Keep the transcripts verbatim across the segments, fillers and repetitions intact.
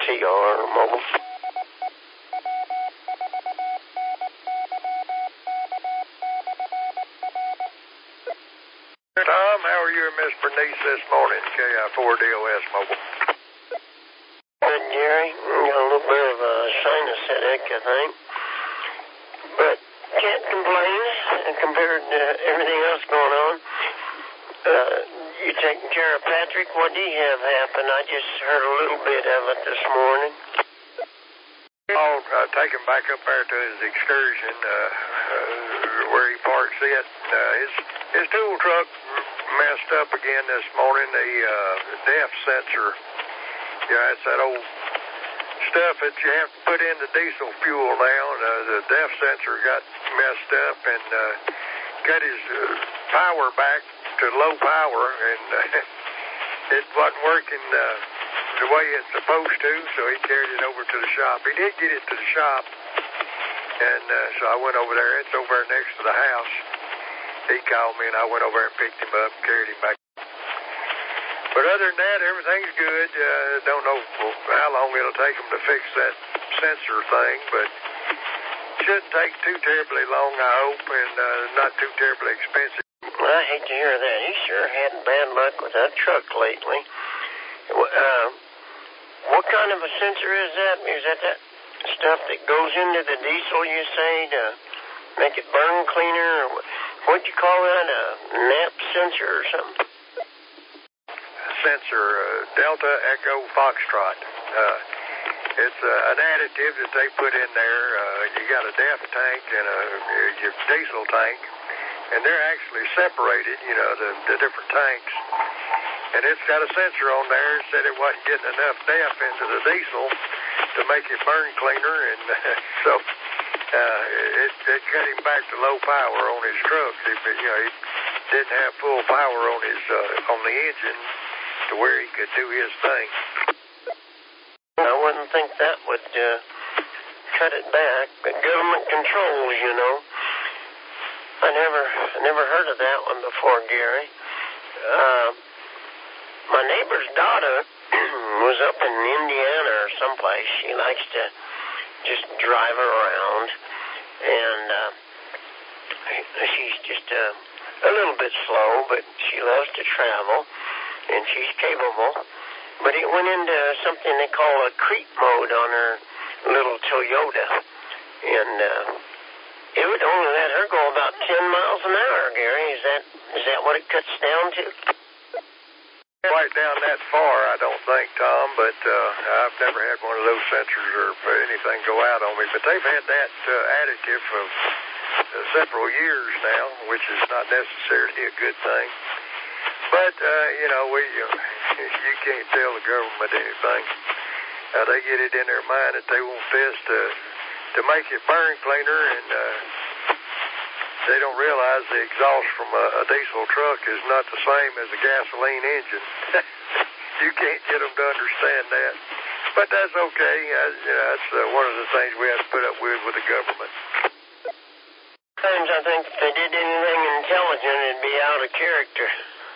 T R Mobile. Tom, how are you and Miss Bernice this morning? K I four D O S Mobile. Good, Gary. Got a little bit of a sinus headache, I think. But can't complain compared to everything else going on. Uh, you taking care of Patrick? What do you have happen? I just heard a little bit of it this morning. Oh, uh, take him back up there to his excursion, uh, uh, where he parks it. Uh, his, his tool truck messed up again this morning. The uh, D E F sensor, yeah, it's that old stuff that you have to put in the diesel fuel now. Uh, the D E F sensor got messed up and uh, got his uh, power back to low power, and uh, it wasn't working uh, the way it's supposed to, so he carried it over to the shop. He did get it to the shop, and uh, so I went over there. It's over there next to the house. He called me, and I went over there and picked him up and carried him back. But other than that, everything's good. Uh, don't know how long it'll take them to fix that sensor thing, but it shouldn't take too terribly long, I hope, and uh, not too terribly expensive. Well, I hate to hear that. He sure had bad luck with that truck lately. Uh, what kind of a sensor is that? Is that that stuff that goes into the diesel, you say, to make it burn cleaner? Or what'd you call that? A N A P sensor or something? Sensor, uh, Delta Echo Foxtrot. Uh, it's uh, an additive that they put in there. Uh, you got a D E F tank and a your diesel tank, and they're actually separated, you know, the, the different tanks. And it's got a sensor on there that said it wasn't getting enough D E F into the diesel to make it burn cleaner, and uh, so uh, it, it cut him back to low power on his truck. If it, you know, he didn't have full power on his uh, on the engine to where he could do his thing. I wouldn't think that would uh, cut it back, but government controls, you know. I never, never heard of that one before, Gary. Uh, my neighbor's daughter was up in Indiana or someplace. She likes to just drive around, and uh, she's just uh, a little bit slow, but she loves to travel, and she's capable. But it went into something they call a creep mode on her little Toyota, and uh, it would only let her go about ten miles an hour, Gary. Is that is that what it cuts down to? Quite down that far, I don't think, Tom, but uh, I've never had one of those sensors or anything go out on me. But they've had that uh, additive for uh, several years now, which is not necessarily a good thing. But, uh, you know, we uh, you can't tell the government anything. Uh, they get it in their mind that they want this to, to make it burn cleaner, and uh, they don't realize the exhaust from a, a diesel truck is not the same as a gasoline engine. You can't get them to understand that. But that's okay. Uh, you know, that's uh, one of the things we have to put up with with the government. Sometimes I think if they did anything intelligent, it'd be out of character.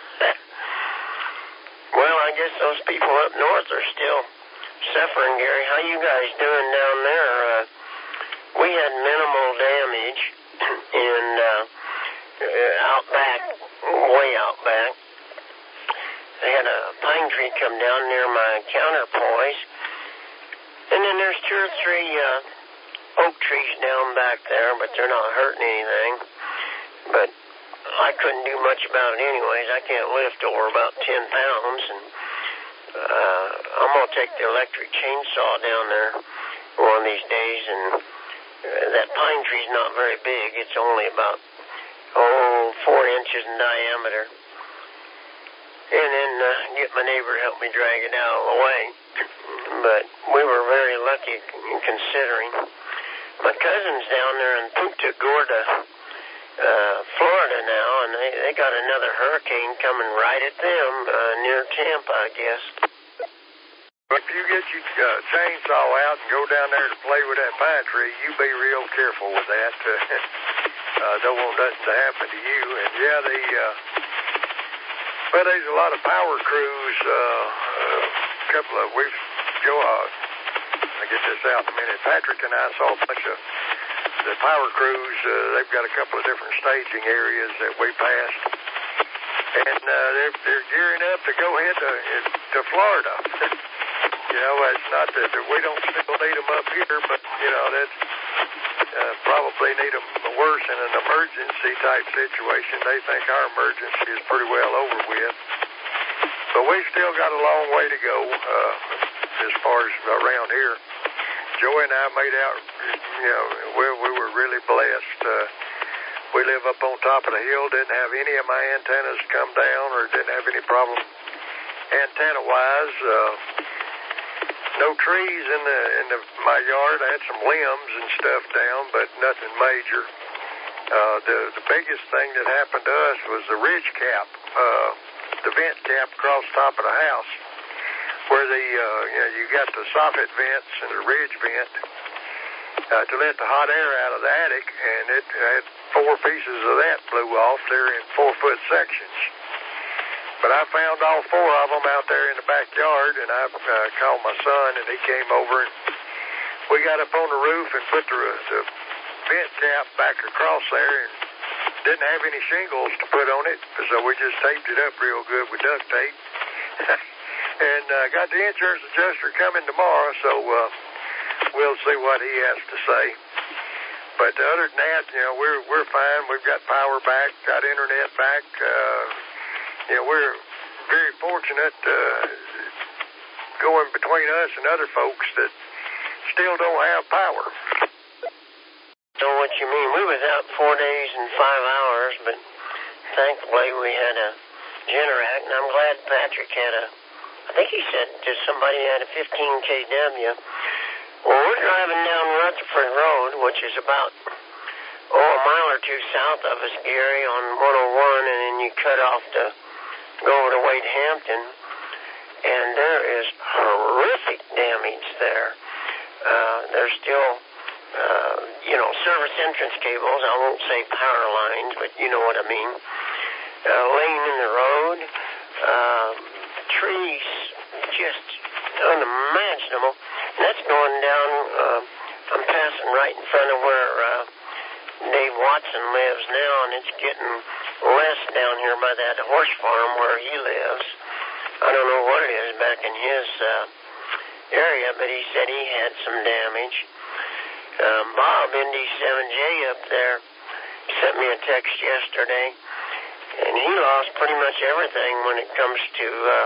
Well, I guess those people up north are still suffering, Gary. How you guys doing down there? Uh, we had minimal damage, and uh, out back, way out back, they had a pine tree come down near my counterpoise, and then there's two or three uh, oak trees down back there, but they're not hurting anything. But I couldn't do much about it anyways. I can't lift over about ten pounds, and uh, I'm going to take the electric chainsaw down there one of these days, and uh, that pine tree's not very big. It's only about, oh, four inches in diameter. And then uh, get my neighbor to help me drag it out of the way. But we were very lucky considering. My cousin's down there in Punta Gorda, Uh, Florida now, and they, they got another hurricane coming right at them uh, near Tampa, I guess. If you get your uh, chainsaw out and go down there to play with that pine tree, you be real careful with that. uh, don't want nothing to happen to you. And yeah, the uh, well, there's a lot of power crews. Uh, a couple of we've go uh, this out in a minute. Patrick and I saw a bunch of the power crews. Uh, they've got a couple of different staging areas that we passed. And uh, they're, they're gearing up to go ahead to, to Florida. You know, it's not that we don't still need them up here, but, you know, that's uh, probably need them worse in an emergency type situation. They think our emergency is pretty well over with. But we still got a long way to go uh, as far as around here. Joey and I made out, you know, we, we were really blessed. Uh, we live up on top of the hill, didn't have any of my antennas come down or didn't have any problem antenna-wise. Uh, no trees in the in the my yard. I had some limbs and stuff down, but nothing major. Uh, the the biggest thing that happened to us was the ridge cap, uh, the vent cap across the top of the house, where the uh, you know you got the soffit vents and the ridge vent uh, to let the hot air out of the attic, and it had four pieces of that blew off. They're in four foot sections. But I found all four of them out there in the backyard, and I uh, called my son, and he came over, and we got up on the roof and put the, the vent cap back across there, and didn't have any shingles to put on it, so we just taped it up real good with duct tape. And uh, got the insurance adjuster coming tomorrow, so uh, we'll see what he has to say. But other than that, you know, we're we're fine. We've got power back, got internet back. Uh, you know, we're very fortunate uh, going between us and other folks that still don't have power. Know what you mean. We was out four days and five hours, but thankfully we had a Generac, and I'm glad Patrick had a, I think he said to somebody had a fifteen K W. Well, we're driving down Rutherford Road, which is about, oh, a mile or two south of us, Gary, on one oh one, and then you cut off to go over to Wade Hampton, and there is horrific damage there. Uh, there's still, uh, you know, service entrance cables. I won't say power lines, but you know what I mean. Uh, laying in the road, uh, trees just unimaginable. And that's going down, uh, I'm passing right in front of where uh, Dave Watson lives now, and it's getting less down here by that horse farm where he lives. I don't know what it is back in his uh, area, but he said he had some damage. Um, Bob, N D seven J up there, sent me a text yesterday, and he lost pretty much everything when it comes to uh,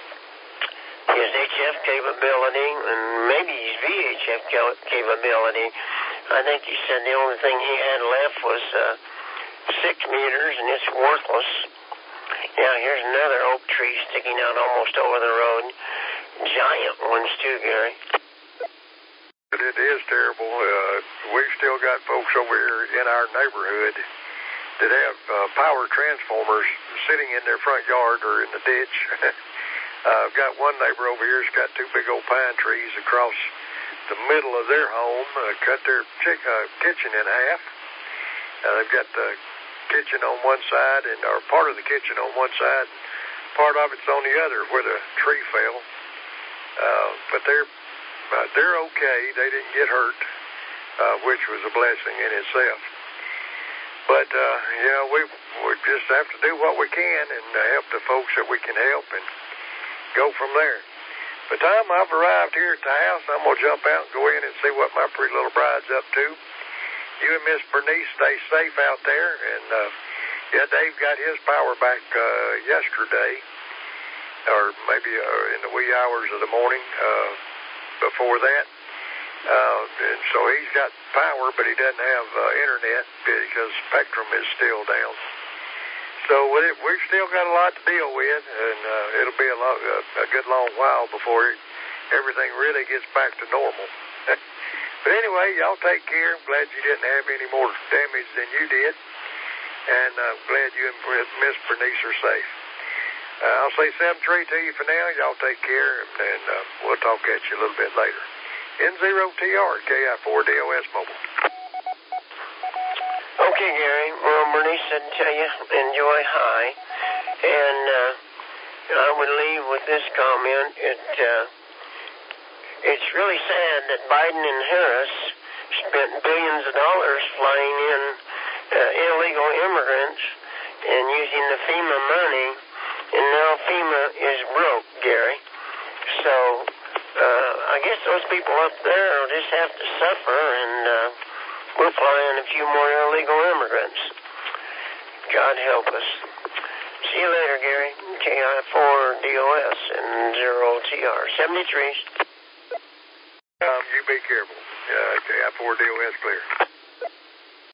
his H F capability and maybe his V H F capability. I think he said the only thing he had left was uh, six meters, and it's worthless. Yeah, here's another oak tree sticking out almost over the road. Giant ones, too, Gary. It is terrible. Uh, we've still got folks over here in our neighborhood that have uh, power transformers sitting in their front yard or in the ditch. uh, I've got one neighbor over here that's got two big old pine trees across the middle of their home, uh, cut their chick, uh, kitchen in half. Uh, they've got the kitchen on one side, and or part of the kitchen on one side, part of it's on the other where the tree fell. Uh, but they're uh, they're okay. They didn't get hurt, uh, which was a blessing in itself. But uh, you know, we we just have to do what we can and uh, help the folks that we can help and go from there. By the time I've arrived here at the house, I'm gonna jump out and go in and see what my pretty little bride's up to. You and Miss Bernice stay safe out there, and uh, yeah, Dave got his power back uh, yesterday, or maybe uh, in the wee hours of the morning uh, before that. Uh, and so he's got power, but he doesn't have uh, internet because Spectrum is still down. So we, we've still got a lot to deal with, and uh, it'll be a, long, uh, a good long while before it, everything really gets back to normal. But anyway, y'all take care. I'm glad you didn't have any more damage than you did, and I'm uh, glad you and Miss Bernice are safe. Uh, I'll say seven three to you for now. Y'all take care, and uh, we'll talk at you a little bit later. N zero T R, K I four D O S Mobile. Okay, Gary. Well, Bernice said tell you, enjoy high. And uh, I would leave with this comment. It uh, it's really sad that Biden and Harris spent billions of dollars flying in uh, illegal immigrants and using the FEMA money, and now FEMA is broke, Gary. So uh, I guess those people up there will just have to suffer, and uh, we'll fly in a few more illegal immigrants. God help us. See you later, Gary. K I four D O S and zero T R. seventy-three. Um, you be careful. Uh, K I four D O S clear.